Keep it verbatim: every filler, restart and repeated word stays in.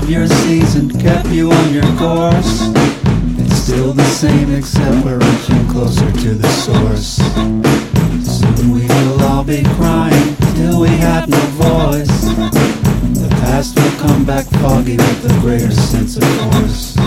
of your season kept you on your course. It's still the same except we're reaching closer to the source. Soon we will all be crying till we have no voice. The past will come back foggy with a greater sense of force.